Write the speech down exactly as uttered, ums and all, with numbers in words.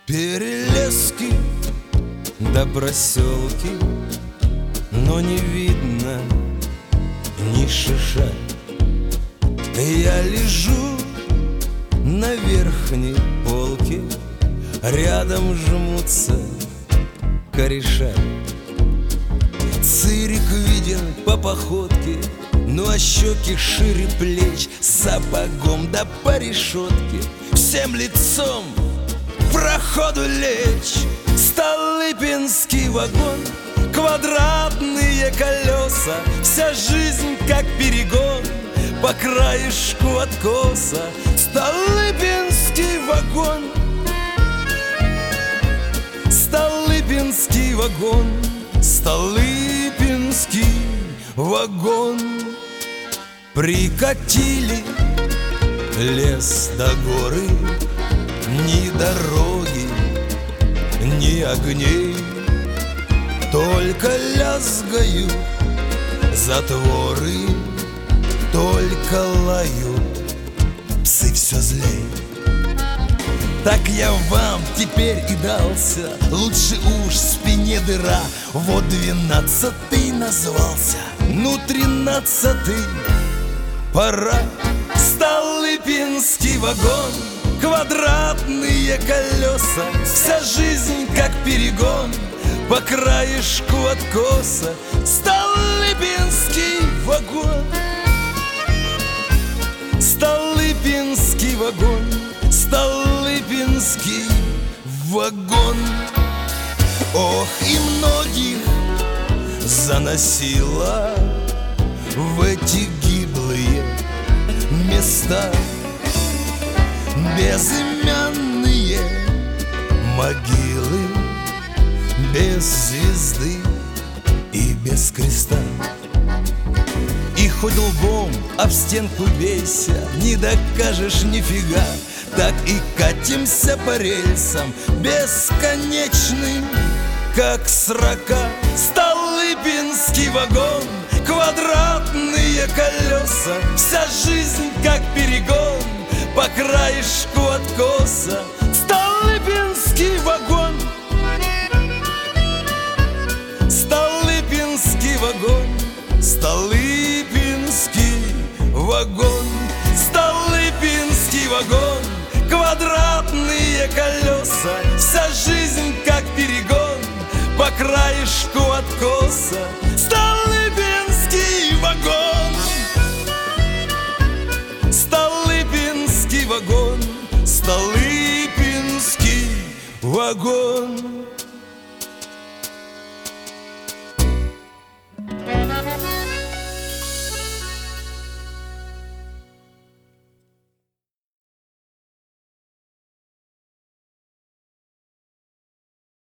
Перелески да проселки, но не видно ни шиша. Я лежу на верхней полке, рядом жмутся кореша. Цирик виден по походке, ну а щеки шире плеч, сапогом да по решетке, всем лицом к проходу лечь. Столыпинский вагон, квадратные колеса, вся жизнь как перегон по краешку откоса. Столыпинский вагон, Столыпинский вагон, Столыпинский вагон. Прикатили лес до горы, ни дороги, ни огней, только лязгают затворы, только лают псы все злей. Так я вам теперь и дался, лучше уж в спине дыра. Вот двенадцатый назвался, ну тринадцатый пора. Столыпинский вагон, квадратные колеса, вся жизнь как перегон по краешку откоса. Столыпинский вагон, Столыпинский вагон, Столыпинский вагон. Ох, и многих заносило в эти гиблые места. Безымянные могилы, без звезды и без креста. И хоть лбом об стенку бейся, не докажешь нифига. Так и катимся по рельсам бесконечным, как срока. Столыпинский вагон, квадратные колеса, вся жизнь как перегон по краешку откоса. Столыпинский вагон, Столыпинский вагон, Столыпинский вагон, Столыпинский вагон, квадратные колеса, вся жизнь как перегон по краешку откоса. Столыпинский вагон, Столыпинский вагон, Столыпинский вагон.